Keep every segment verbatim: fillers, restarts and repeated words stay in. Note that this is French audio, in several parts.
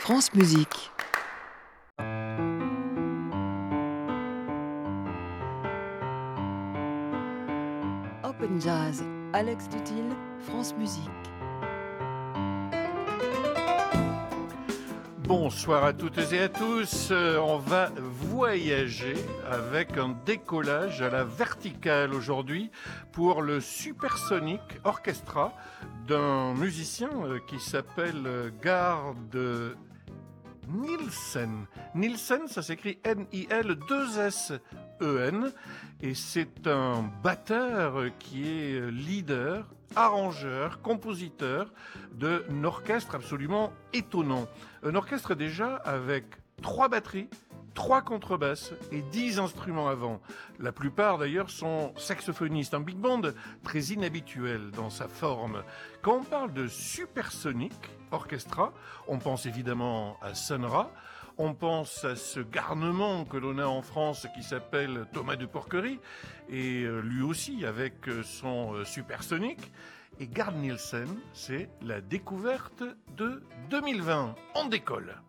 France Musique. Open Jazz, Alex Tutil, France Musique. Bonsoir à toutes et à tous. Euh, on va voyager avec un décollage à la verticale aujourd'hui pour le Supersonic Orchestra d'un musicien euh, qui s'appelle euh, Gard Nielsen. Nielsen, ça s'écrit N I L deux S E N et c'est un batteur qui est leader, arrangeur, compositeur d'un orchestre absolument étonnant. Un orchestre déjà avec trois batteries, trois contrebasses et dix instruments avant. La plupart d'ailleurs sont saxophonistes. Un big band très inhabituel dans sa forme. Quand on parle de Supersonic Orchestra, on pense évidemment à Sun Ra. On pense à ce garnement que l'on a en France qui s'appelle Thomas de Porquerie, et lui aussi avec son Supersonic. Et Gard Nielsen, c'est la découverte de deux mille vingt. On décolle.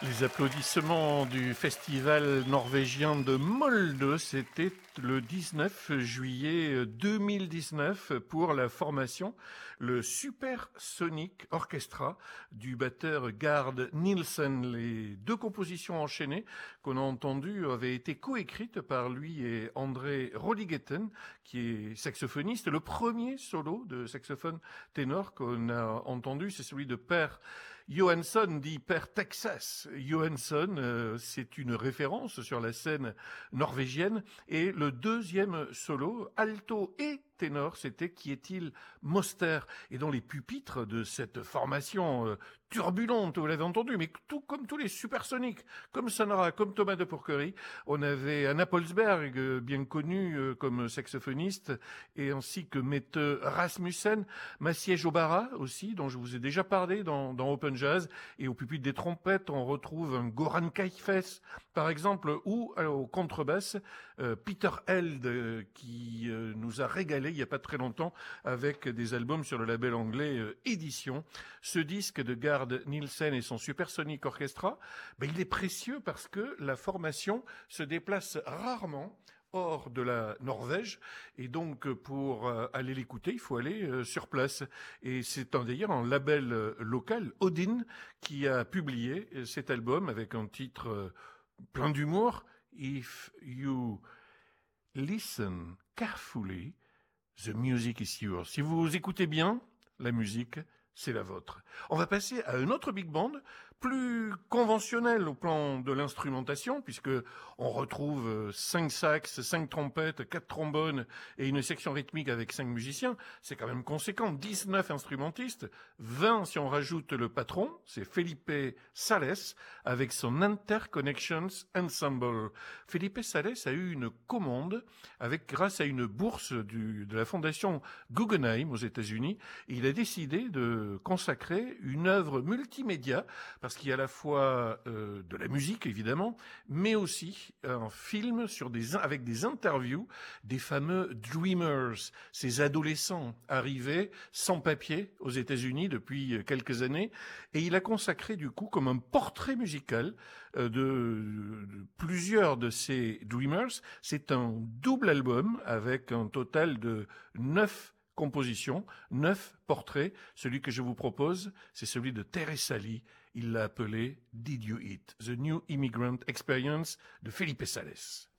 Les applaudissements du festival norvégien de Molde, c'était le dix-neuf juillet deux mille dix-neuf pour la formation, le Supersonic Orchestra du batteur Gard Nielsen. Les deux compositions enchaînées qu'on a entendues avaient été coécrites par lui et André Rodigetten, qui est saxophoniste. Le premier solo de saxophone ténor qu'on a entendu, c'est celui de Per Johansson, dit Per Texas. Johansson, euh, c'est une référence sur la scène norvégienne. Et le deuxième solo, alto et ténor, c'était Qui est-il Moster. Et dans les pupitres de cette formation euh, turbulente, vous l'avez entendu, mais tout comme tous les supersoniques, comme Sonora, comme Thomas de Pourquerie, on avait Anna Polsberg, euh, bien connue euh, comme saxophoniste, et ainsi que Mette Rasmussen, Maciej Obara aussi, dont je vous ai déjà parlé dans, dans Open Jazz, et au pupitre des trompettes, on retrouve un Goran Kaifes, par exemple, ou euh, au contrebasse, euh, Peter Held, euh, qui euh, nous a régalé il n'y a pas très longtemps avec des albums sur le label anglais euh, Édition. Ce disque de Gard Nielsen et son Supersonic Orchestra, ben, il est précieux parce que la formation se déplace rarement hors de la Norvège, et donc pour euh, aller l'écouter, il faut aller euh, sur place. Et c'est un, d'ailleurs un label euh, local, Odin, qui a publié euh, cet album avec un titre euh, plein d'humour, If You Listen Carefully, The Music is Yours. Si vous écoutez bien, la musique, c'est la vôtre. On va passer à un autre big band, plus conventionnel au plan de l'instrumentation, puisque on retrouve cinq sax, cinq trompettes, quatre trombones et une section rythmique avec cinq musiciens. C'est quand même conséquent. dix-neuf instrumentistes, vingt si on rajoute le patron, c'est Felipe Sales, avec son Interconnections Ensemble. Felipe Sales a eu une commande avec, grâce à une bourse du, de la fondation Guggenheim aux États-Unis, et il a décidé de consacrer une œuvre multimédia, parce qu'il y a à la fois euh, de la musique, évidemment, mais aussi un film sur des, avec des interviews des fameux Dreamers, ces adolescents arrivés sans papier aux États-Unis depuis quelques années. Et il a consacré, du coup, comme un portrait musical euh, de, de plusieurs de ces Dreamers. C'est un double album avec un total de neuf compositions, neuf portraits. Celui que je vous propose, c'est celui de Teresa Lee. Il l'a appelé Did You Eat? The New Immigrant Experience de Felipe Sales.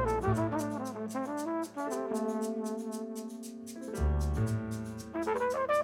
Thank you.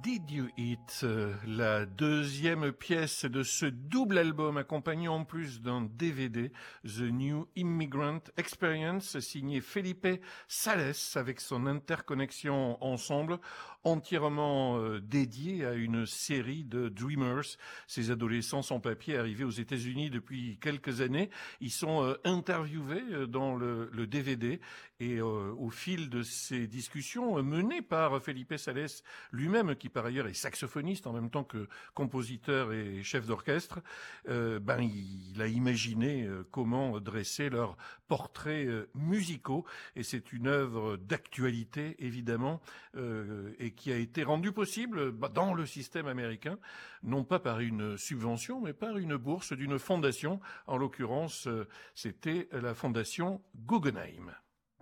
Did You Eat, euh, la deuxième pièce de ce double album accompagné en plus d'un D V D, The New Immigrant Experience, signé Felipe Sales avec son interconnexion ensemble, entièrement euh, dédié à une série de Dreamers, ces adolescents sans papier arrivés aux États-Unis depuis quelques années. Ils sont euh, interviewés euh, dans le, le D V D et euh, au fil de ces discussions euh, menées par Felipe Sales lui-même, qui par ailleurs est saxophoniste en même temps que compositeur et chef d'orchestre, euh, ben il a imaginé euh, comment dresser leurs portraits euh, musicaux, et c'est une œuvre d'actualité évidemment euh, et qui a été rendue possible bah, dans le système américain, non pas par une subvention mais par une bourse d'une fondation. En l'occurrence, euh, c'était la fondation Guggenheim.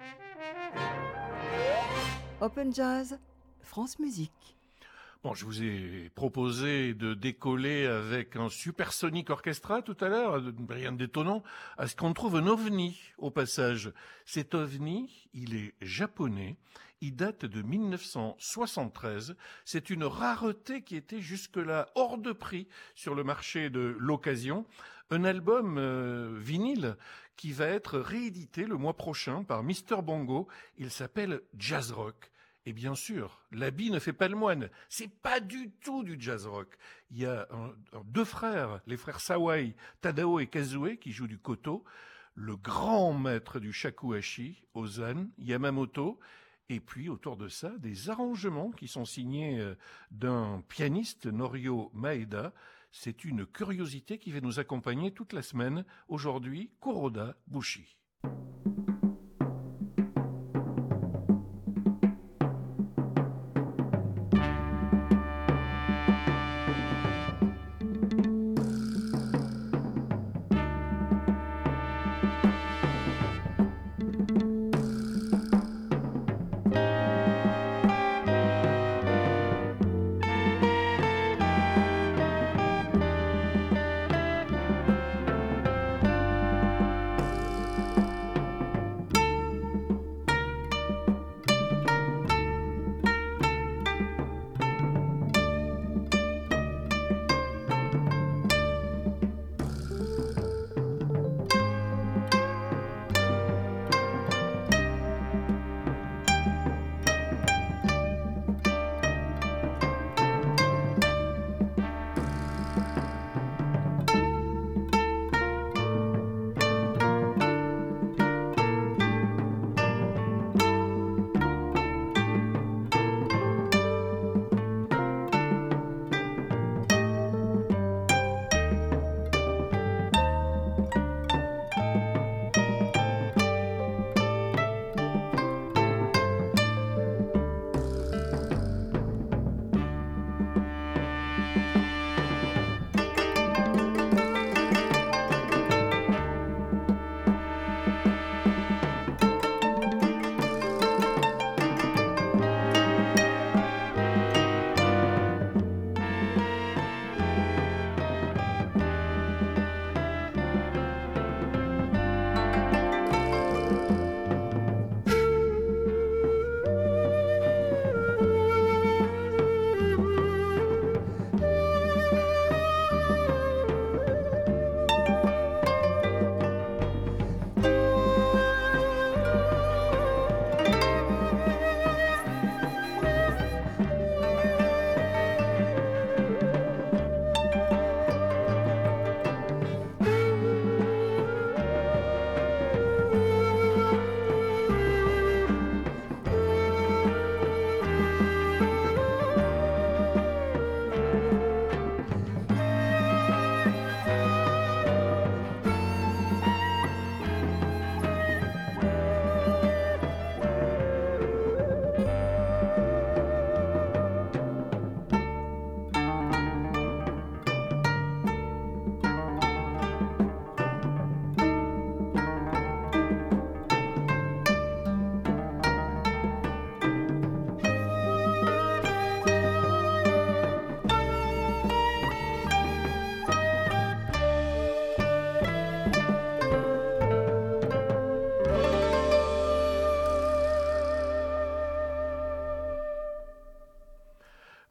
Open Jazz, France Musique. Bon, je vous ai proposé de décoller avec un Supersonic Orchestra tout à l'heure, rien d'étonnant, à ce qu'on trouve un ovni au passage. Cet ovni, il est japonais, il date de mille neuf cent soixante-treize, c'est une rareté qui était jusque-là hors de prix sur le marché de l'occasion, un album euh, vinyle qui va être réédité le mois prochain par Mister Bongo, il s'appelle Jazz Rock. Et bien sûr, l'habit ne fait pas le moine. C'est pas du tout du jazz rock. Il y a un, un, deux frères, les frères Sawai, Tadao et Kazue, qui jouent du koto, le grand maître du shakuhachi, Ozan Yamamoto, et puis autour de ça, des arrangements qui sont signés d'un pianiste, Norio Maeda. C'est une curiosité qui va nous accompagner toute la semaine. Aujourd'hui, Kuroda Bushi.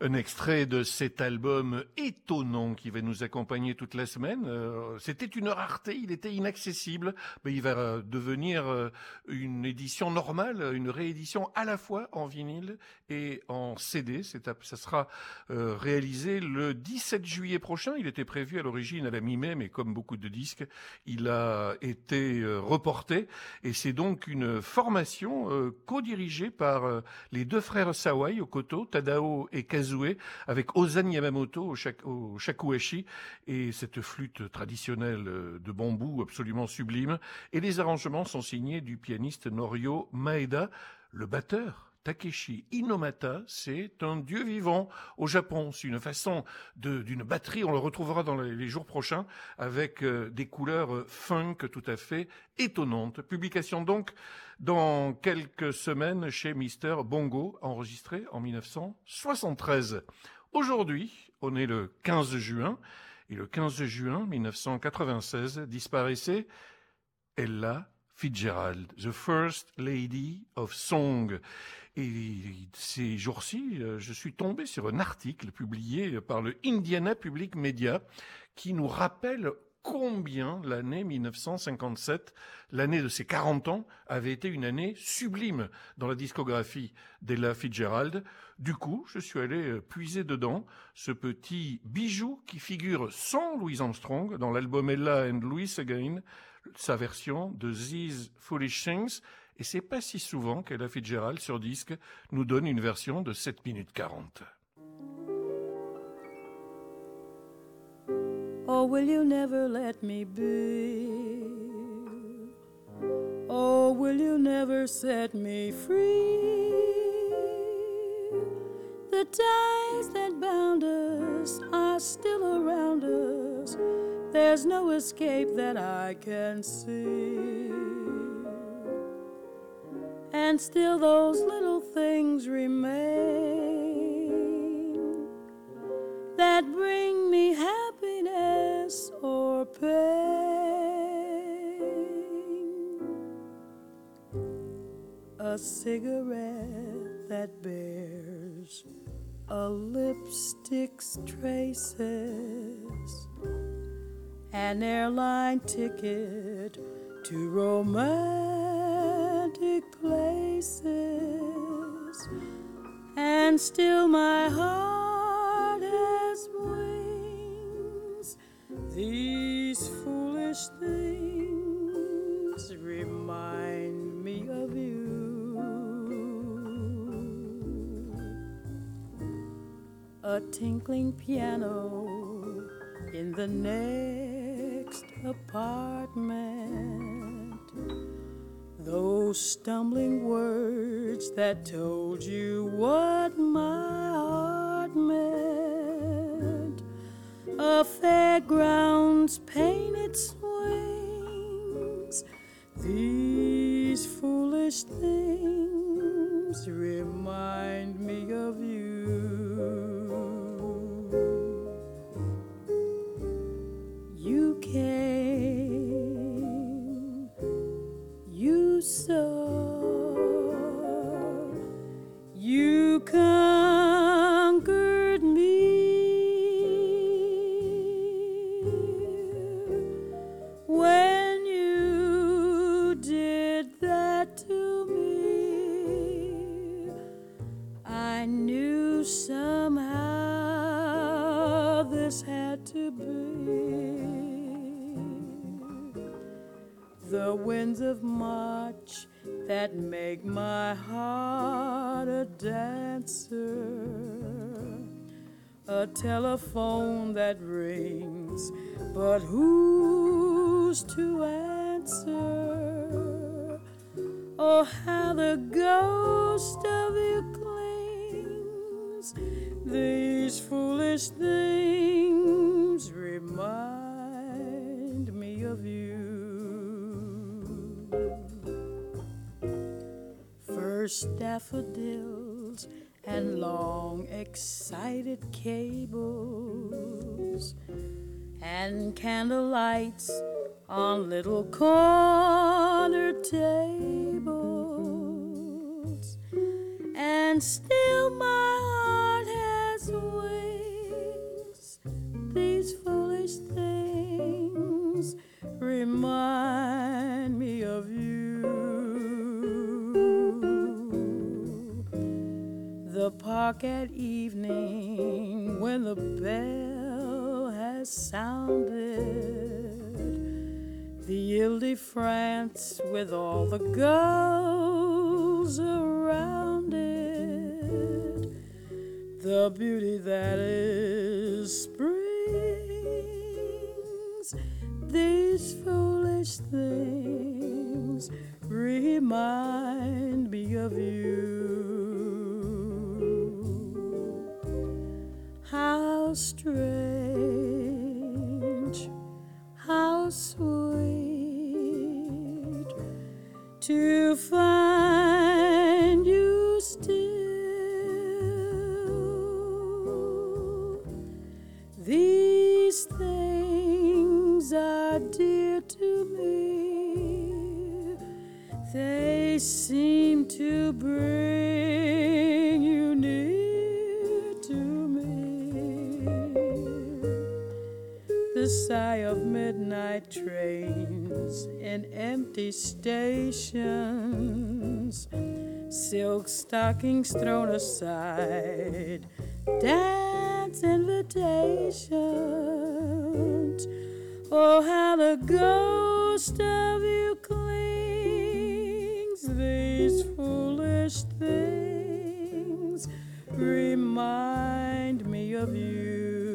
Un extrait de cet album étonnant qui va nous accompagner toute la semaine. Euh, c'était une rareté, il était inaccessible, mais il va euh, devenir euh, une édition normale, une réédition à la fois en vinyle et en C D. C'est, ça sera euh, réalisé le dix-sept juillet prochain. Il était prévu à l'origine à la mi-mai, mais comme beaucoup de disques, il a été euh, reporté. Et c'est donc une formation euh, co-dirigée par euh, les deux frères Sawai au koto, Tadao et Kazuo, avec Ozan Yamamoto au, shak- au shakuhachi et cette flûte traditionnelle de bambou absolument sublime. Et les arrangements sont signés du pianiste Norio Maeda. Le batteur Takeshi Inomata, c'est un dieu vivant au Japon. C'est une façon de, d'une batterie, on le retrouvera dans les, les jours prochains, avec euh, des couleurs euh, funk tout à fait étonnantes. Publication donc dans quelques semaines chez Mister Bongo, enregistré en dix-neuf cent soixante-treize. Aujourd'hui, on est le quinze juin, et le quinze juin mille neuf cent quatre-vingt-seize disparaissait Ella Fitzgerald, the First Lady of Song. Et ces jours-ci, je suis tombé sur un article publié par le Indiana Public Media qui nous rappelle combien l'année mille neuf cent cinquante-sept, l'année de ses quarante ans, avait été une année sublime dans la discographie d'Ella Fitzgerald. Du coup, je suis allé puiser dedans ce petit bijou qui figure sans Louis Armstrong dans l'album Ella and Louis Again, sa version de These Foolish Things. Et c'est pas si souvent qu'Ella Fitzgerald sur disque nous donne une version de sept minutes quarante. Oh, will you never let me be? Oh, will you never set me free? The ties that bound us are still around us. There's no escape that I can see. And still those little things remain that bring me happiness or pain. A cigarette that bears a lipstick's traces, an airline ticket to romantic places, and still my heart has wings. These foolish things remind me of you. A tinkling piano in the next apartment, those stumbling words that told you what my heart meant, a fairground's painted swings. These foolish things remind me of you. You came, you saw, you conquered me. When you did that to me, I knew somehow this had to be. The winds of March that make my heart a dancer, a telephone that rings, but who's to answer? Oh, how the ghost of you clings. These foolish things remind me of you. First daffodils and long excited cables, and candle lights on little corner tables, and still my heart has these foolish things remind me of you. The park at evening when the bell has sounded, the Ile-de-France with all the girls around it, the beauty that is spring's, these foolish things remind me of you. How strange, how sweet to find you still. These things are dear to me. They seem to bring you near to me. The sigh of midnight trains in empty stations, silk stockings thrown aside, dance invitations. Oh, how the ghost of you clings. These foolish things remind me of you.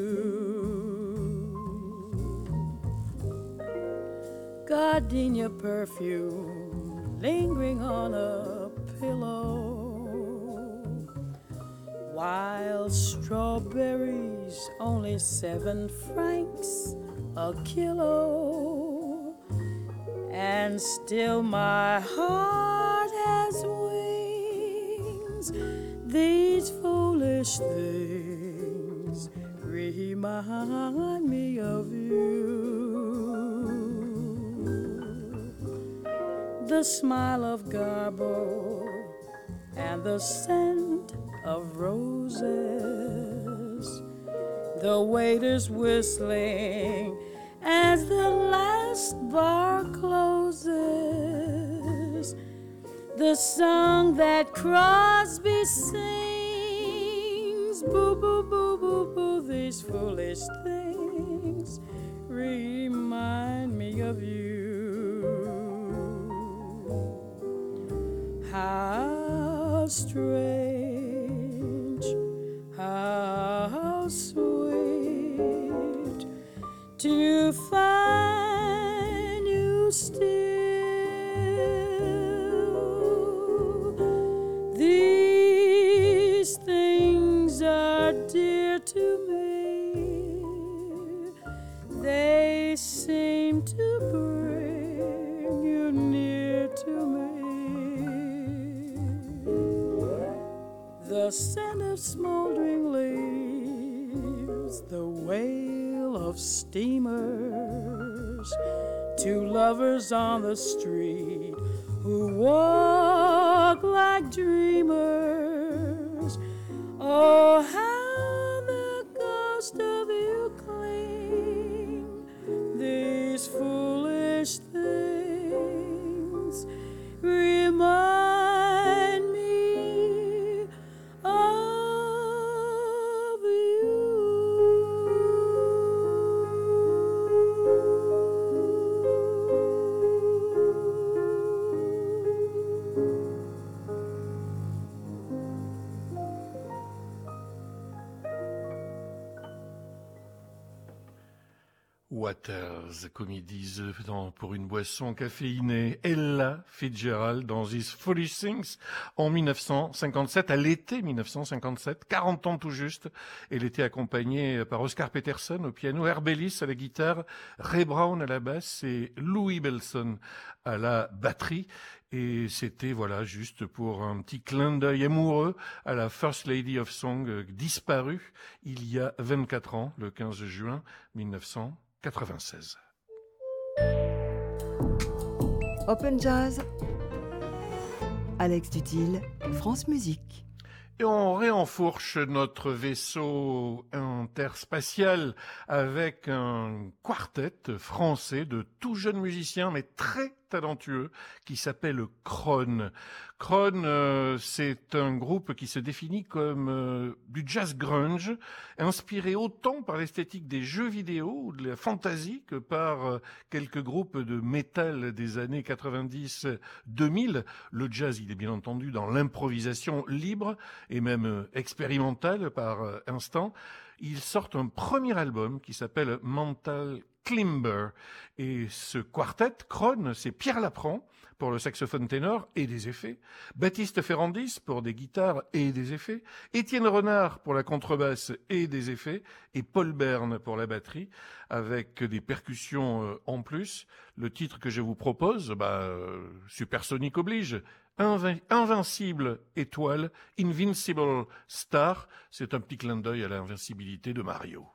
Gardenia perfume lingering on a pillow, wild strawberries only seven francs a kilo, and still my heart has wings. These foolish things remind me of you. The smile of Garbo and the scent of roses, the waiters whistling as the last bar closes, the song that Crosby sings, boo, boo, boo, boo, boo. These foolish things remind me of you. How strange, how sweet to find you still. These things are dear to me. They seem to bring you near to me. The scent of smoldering leaves, the wail of steamers, two lovers on the street who walk like dreamers. Oh, how the ghost of you cling. These foolish things remind me of you. Waters, comme ils disent dans, pour une boisson caféinée, Ella Fitzgerald dans These Foolish Things en dix-neuf cent cinquante-sept, à l'été dix-neuf cent cinquante-sept, quarante ans tout juste. Elle était accompagnée par Oscar Peterson au piano, Herb Ellis à la guitare, Ray Brown à la basse et Louis Bellson à la batterie. Et c'était, voilà, juste pour un petit clin d'œil amoureux à la First Lady of Song, euh, disparue il y a vingt-quatre ans, le quinze juin dix-neuf cent quatre-vingt-seize. Open Jazz, Alex Dutil, France Musique. Et on réenfourche notre vaisseau interspatial avec un quartet français de tout jeunes musiciens, mais très talentueux, qui s'appelle Krone. Krone, euh, c'est un groupe qui se définit comme euh, du jazz grunge, inspiré autant par l'esthétique des jeux vidéo ou de la fantasy que par euh, quelques groupes de métal des années quatre-vingt-dix deux mille. Le jazz, il est bien entendu dans l'improvisation libre et même euh, expérimentale par euh, instant. Ils sortent un premier album qui s'appelle Mental Climber. Et ce quartet, Krone, c'est Pierre Laprand pour le saxophone ténor et des effets, Baptiste Ferrandis pour des guitares et des effets, Étienne Renard pour la contrebasse et des effets, et Paul Bern pour la batterie, avec des percussions euh, en plus. Le titre que je vous propose, bah, euh, Supersonic oblige, Invin- Invincible étoile, Invincible star, c'est un petit clin d'œil à l'invincibilité de Mario.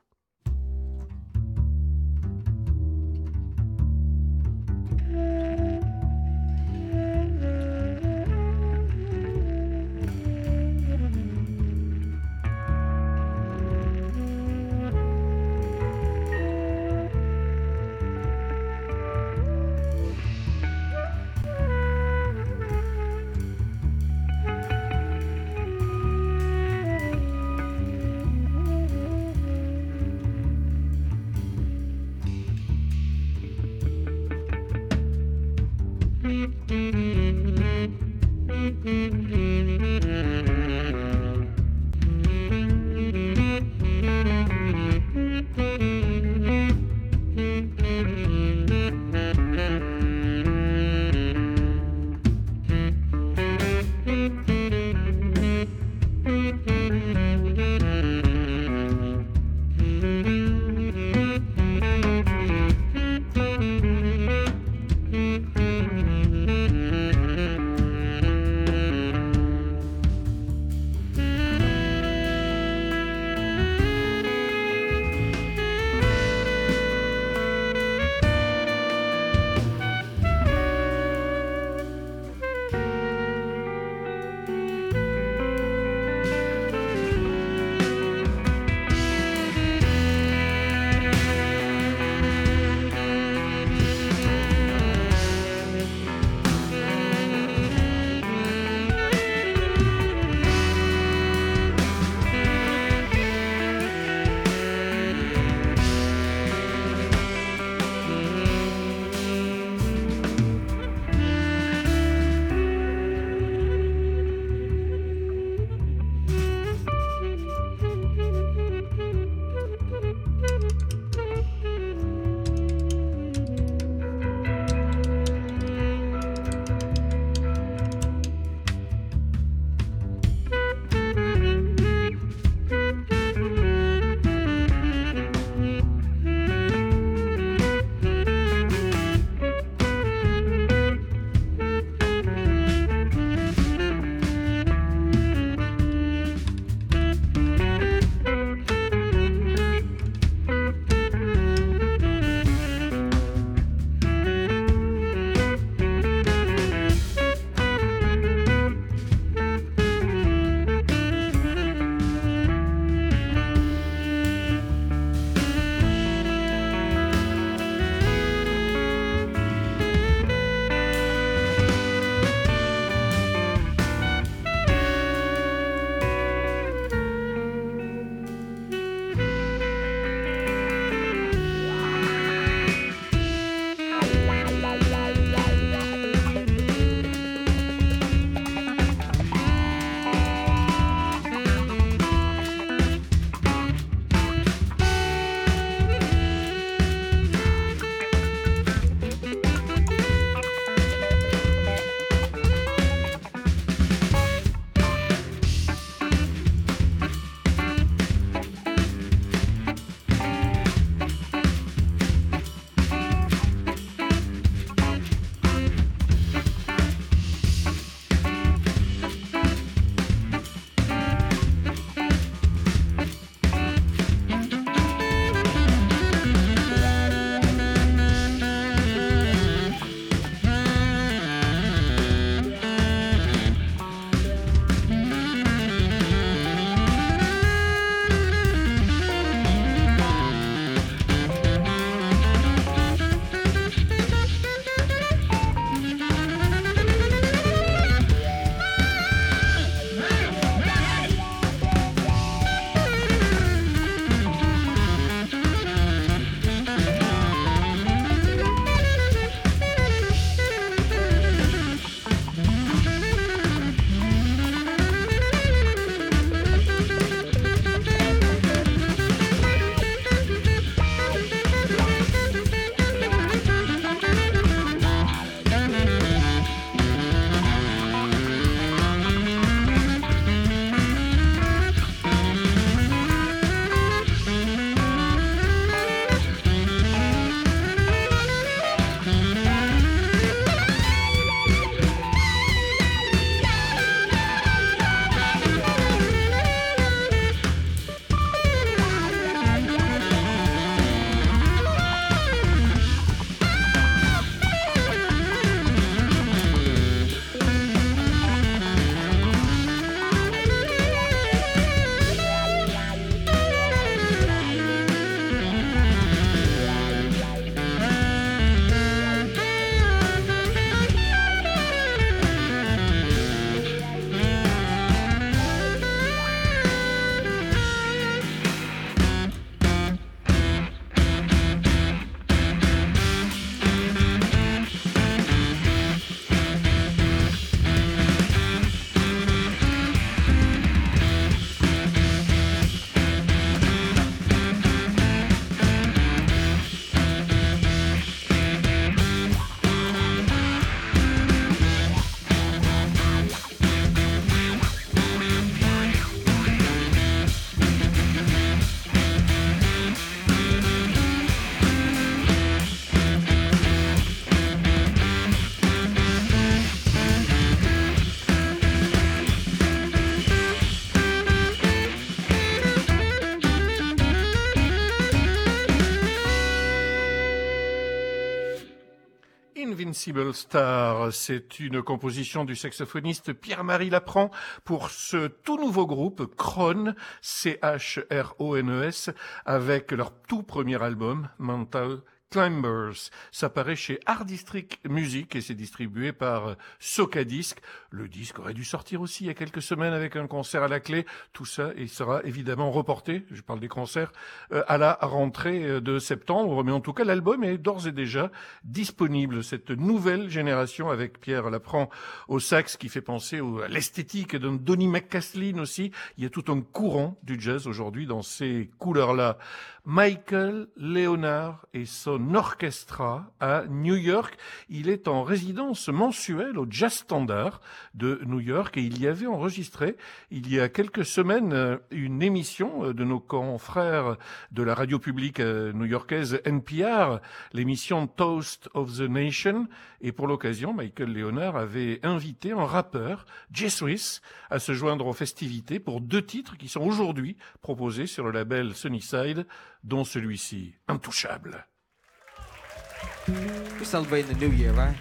Invincible Star, c'est une composition du saxophoniste Pierre-Marie Laprand pour ce tout nouveau groupe Chron, C H R O N E S, avec leur tout premier album, Mental Climbers. Ça paraît chez Art District Music et c'est distribué par Socadisc. Le disque aurait dû sortir aussi il y a quelques semaines avec un concert à la clé. Tout ça, il sera évidemment reporté, je parle des concerts, euh, à la rentrée de septembre. Mais en tout cas, l'album est d'ores et déjà disponible. Cette nouvelle génération avec Pierre Laprand au sax qui fait penser au, à l'esthétique de Donny McCaslin aussi. Il y a tout un courant du jazz aujourd'hui dans ces couleurs-là. Michael Leonard et son orchestra à New York. Il est en résidence mensuelle au Jazz Standard de New York et il y avait enregistré il y a quelques semaines une émission de nos confrères de la radio publique new-yorkaise N P R, l'émission Toast of the Nation. Et pour l'occasion, Michael Leonard avait invité un rappeur, Jay Swiss, à se joindre aux festivités pour deux titres qui sont aujourd'hui proposés sur le label Sunnyside, dont celui-ci, Intouchable. We're celebrating the new year, right?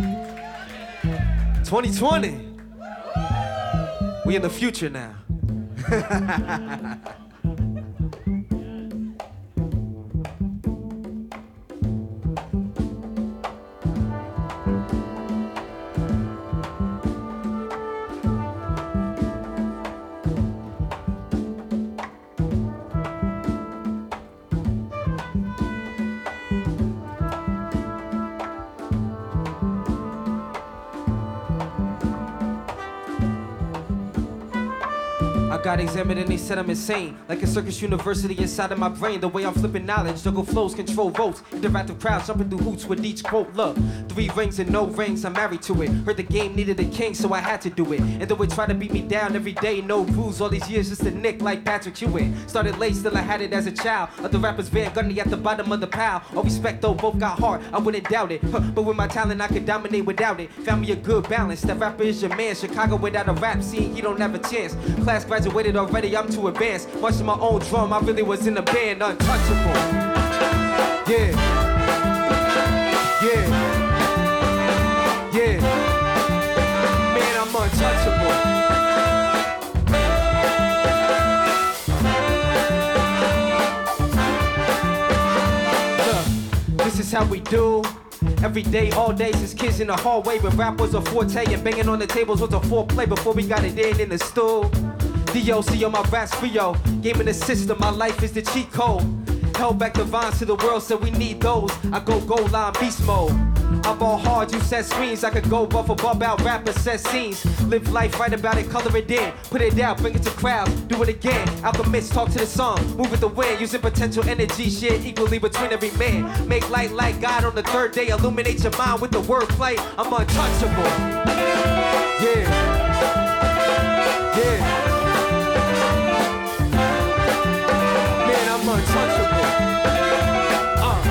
twenty twenty. We in the future now. Got examined and they said I'm insane. Like a circus university inside of my brain. The way I'm flipping knowledge, juggle flows, control votes. Interactive crowds jumping through hoops with each quote. Look, three rings and no rings, I'm married to it. Heard the game needed a king, so I had to do it. And though it tried to beat me down every day, no bruise. All these years just a nick like Patrick Hewitt. Started late, still I had it as a child. Other rappers Van Gundy at the bottom of the pile. All respect though, both got heart, I wouldn't doubt it. Huh, but with my talent, I could dominate without it. Found me a good balance. That rapper is your man. Chicago without a rap scene, he don't have a chance. Class graduated already, I'm too advanced. Marching my own drum, I really was in a band, untouchable. Yeah. Yeah. Yeah. Man, I'm untouchable. Look, this is how we do. Every day, all day, since kids in the hallway. When rap was a forte and banging on the tables was a foreplay before we got it in in the stool. D O C on my raps Rio. Game in the system, my life is the cheat code. Held back the vines to the world, so we need those. I go goal line beast mode. I ball hard, you set screens. I could go buff above out rappers, set scenes. Live life, write about it, color it in. Put it out, bring it to crowds, do it again. Alchemist, talk to the song, move with the wind. Using potential energy, share equally between every man. Make light like God on the third day. Illuminate your mind with the wordplay. I'm untouchable. Yeah. Yeah. I'm untouchable. Uh.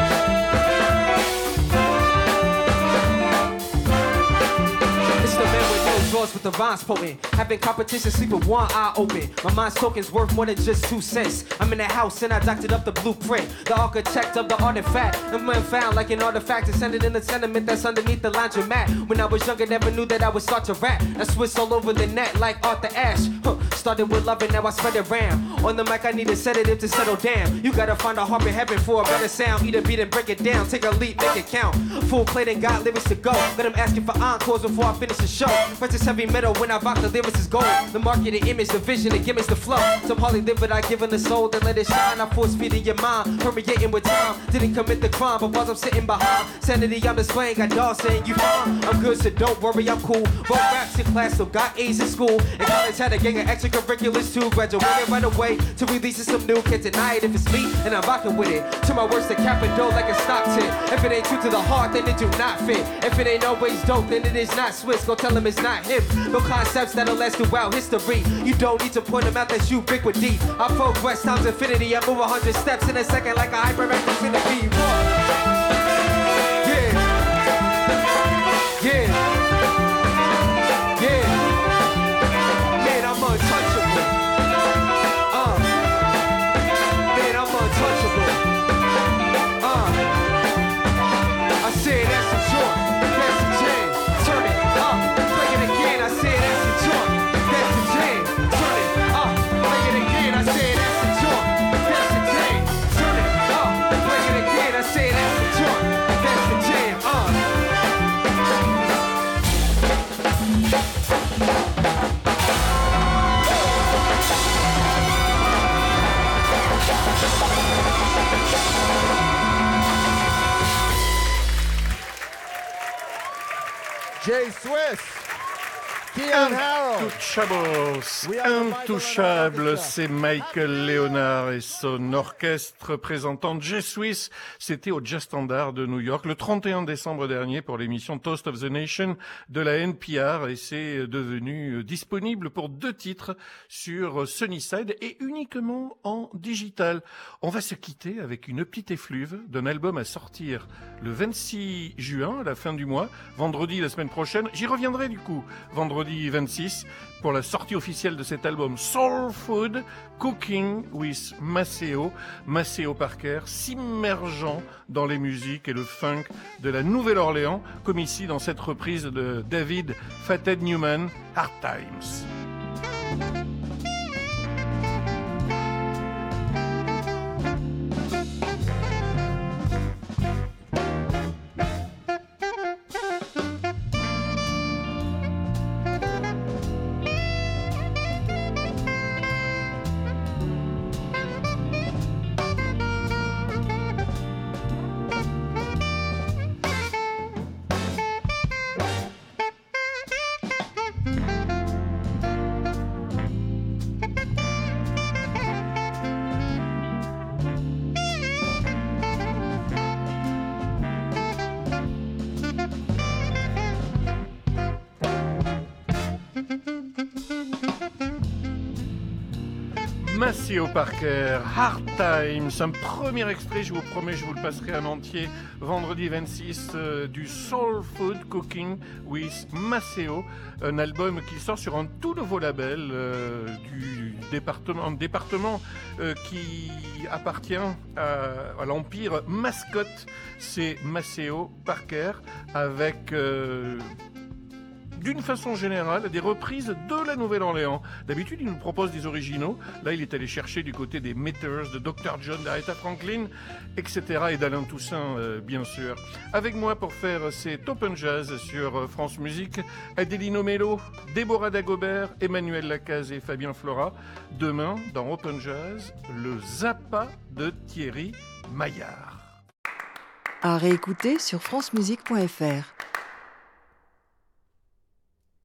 It's the man with no drawers with the rhymes potent. Having competition, sleep with one eye open. My mind's token's worth more than just two cents. I'm in the house and I doctored up the blueprint. The architect of the artifact. And when found like an artifact, it's sending in the sentiment that's underneath the laundromat. When I was younger, never knew that I would start to rap. I Swiss all over the net like Arthur Ashe. Huh. Started with love and now I spread it around. On the mic I need a sedative to settle down. You gotta find a harp in heaven for a better sound. Eat a beat and break it down. Take a leap, make it count. Full plate and got lyrics to go. Let them asking for encores before I finish the show. Precious heavy metal when I rock the lyrics is gold. The market, the image, the vision, the gimmicks, the flow. Some hardly live it, I give them the soul. Then let it shine. I force feed in your mind. Permeating with time. Didn't commit the crime, but while I'm sitting behind sanity, I'm displaying. Got dogs saying you fine. I'm good, so don't worry, I'm cool. Wrote raps in class, still got A's in school. And college had a gang of extracurriculars too. Graduated right away to releasing some new. Can't deny it if it's me, and I'm rocking with it. To my worst, the cap and dough like a stock tip. If it ain't true to the heart, then it do not fit. If it ain't always dope, then it is not Swiss. Go tell him it's not hip. No concepts that'll last throughout history. You don't need to point them out, that's ubiquity. I progress times infinity. I move a hundred steps in a second like a hyperactive centipede. Yeah. Yeah. Yeah. Man, I'm untouchable. Uh. Man, I'm untouchable. Uh. I say that's a joke. J-Swiss, Keyon Harrold. Intouchables, Intouchables, c'est Michael Leonard et son orchestre présentant J-Swiss. C'était au Jazz Standard de New York le trente et un décembre dernier pour l'émission Toast of the Nation de la N P R et c'est devenu disponible pour deux titres sur Sunnyside et uniquement en digital. On va se quitter avec une petite effluve d'un album à sortir le vingt-six juin, à la fin du mois, vendredi la semaine prochaine. J'y reviendrai du coup, vendredi vingt-six, pour la sortie officielle de cet album Soul Food Cooking with Maceo. Maceo Parker, s'immergeant dans les musiques et le funk de la Nouvelle-Orléans, comme ici dans cette reprise de David Fathead Newman, Hard Times. Maceo Parker, Hard Times, un premier extrait, je vous promets, je vous le passerai en entier vendredi vingt-six euh, du Soul Food Cooking with Maceo, un album qui sort sur un tout nouveau label euh, du département, un département euh, qui appartient à, à l'empire Mascotte, c'est Maceo Parker avec... Euh, d'une façon générale, des reprises de la Nouvelle-Orléans. D'habitude, il nous propose des originaux. Là, il est allé chercher du côté des Meters, de docteur John, d'Aretha Franklin, et cetera. Et d'Alain Toussaint, euh, bien sûr. Avec moi pour faire cet Open Jazz sur euh, France Musique, Adelino Mello, Déborah Dagobert, Emmanuel Lacaze et Fabien Flora. Demain, dans Open Jazz, le Zappa de Thierry Maillard. À réécouter sur francemusique point f r.